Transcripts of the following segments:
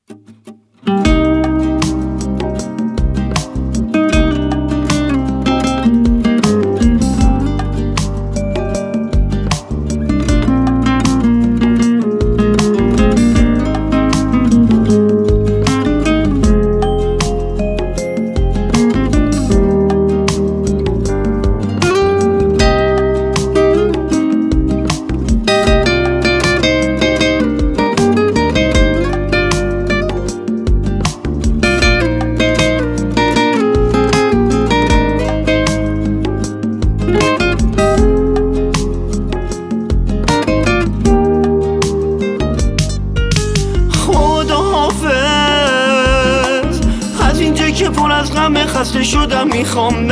از اینجا که پر از غم خسته شدم میخوام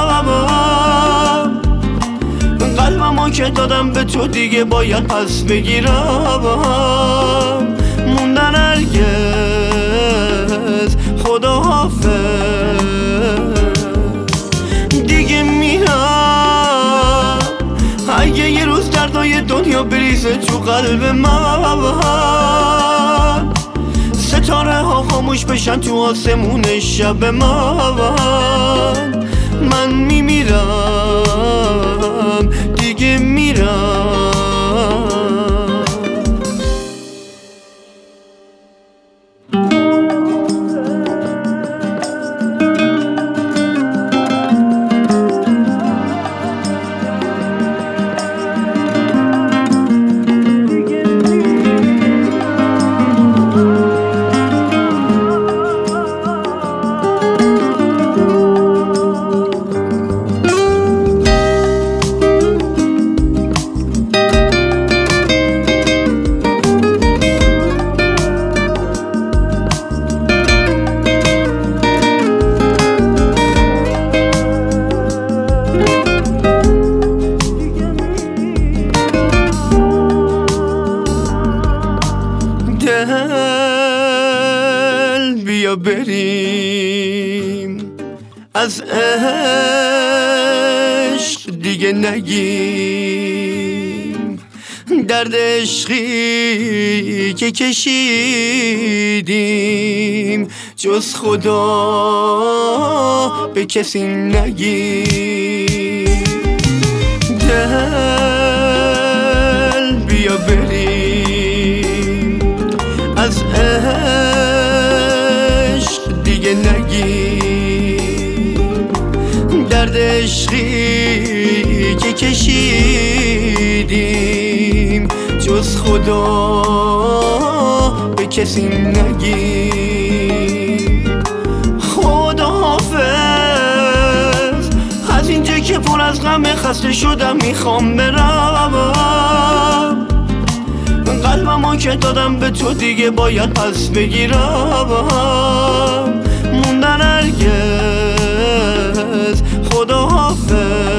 برم، قلبمو که دادم به تو دیگه باید پس بگیرم. موندن هرگز خداحافظ، دیگه میرم. اگه یه روز دردای دنیا بریزه تو قلب من، ستاره ها خاموش بشن تو آسمون شب من میمیرم، دیگه میرم. بیا بریم از عشق دیگه نگیم، درد عشقی که کشیدیم جز خدا به کسی نگیم. دل بیا بریم از عشق دیگه نگیم، درد عشقی که کشیدیم جز خدا به کسی نگیم. خداحافظ، از اینجا که پر از غم خسته شدم میخوام برم، قلبمو که دادم به تو دیگه باید پس بگیرم. موندن هرگز خداحافظ،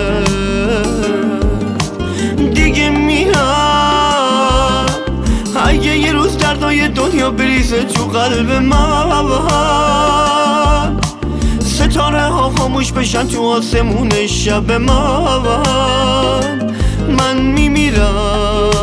دیگه میرم. اگه یه روز دردای دنیا بریزه تو قلب من، ستاره ها خاموش بشن تو آسمون شب من میمیرم،